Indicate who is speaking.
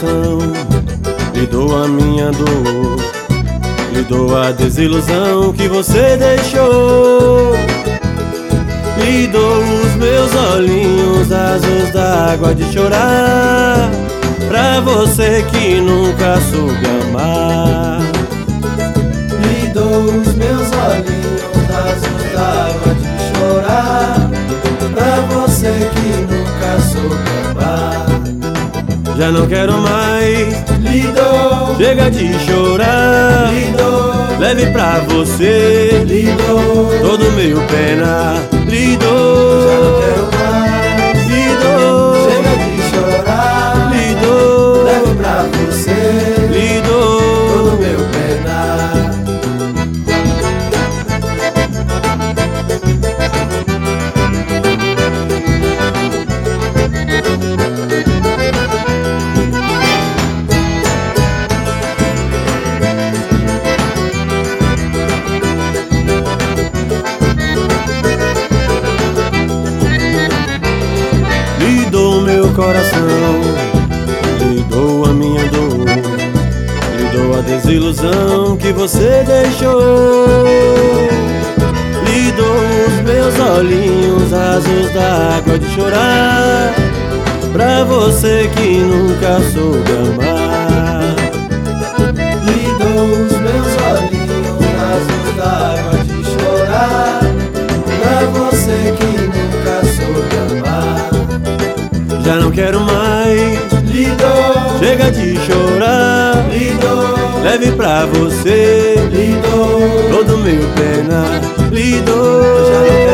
Speaker 1: coração, lhe dou a minha dor, lhe dou a desilusão que você deixou. Lhe dou os meus olhinhos azuis d'água de chorar, pra você que nunca soube amar.
Speaker 2: Lhe dou os meus olhinhos azuis d'água de chorar, pra você que nunca soube amar.
Speaker 1: Já não quero mais,
Speaker 2: lhe dou,
Speaker 1: chega de chorar,
Speaker 2: lhe dou,
Speaker 1: leve pra você,
Speaker 2: lhe dou,
Speaker 1: todo meu pena, lhe
Speaker 2: já
Speaker 1: dou,
Speaker 2: não quero mais,
Speaker 1: lhe dou,
Speaker 2: chega de chorar,
Speaker 1: lhe dou,
Speaker 2: levo pra você,
Speaker 1: lhe dou,
Speaker 2: todo meu pena.
Speaker 1: lhe dou meu coração, lhe dou a minha dor, lhe dou a desilusão que você deixou. Lhe dou os meus olhinhos azuis d'água de chorar, pra você que nunca soube amar.
Speaker 2: Lhe dou os meus olhinhos azuis d'água de chorar, pra você que nunca soube amar.
Speaker 1: Já não quero mais,
Speaker 2: Lhe dou,
Speaker 1: chega de chorar,
Speaker 2: lhe dou,
Speaker 1: leve pra você,
Speaker 2: lhe dou,
Speaker 1: todo meu pena, lhe
Speaker 2: já não
Speaker 1: dou.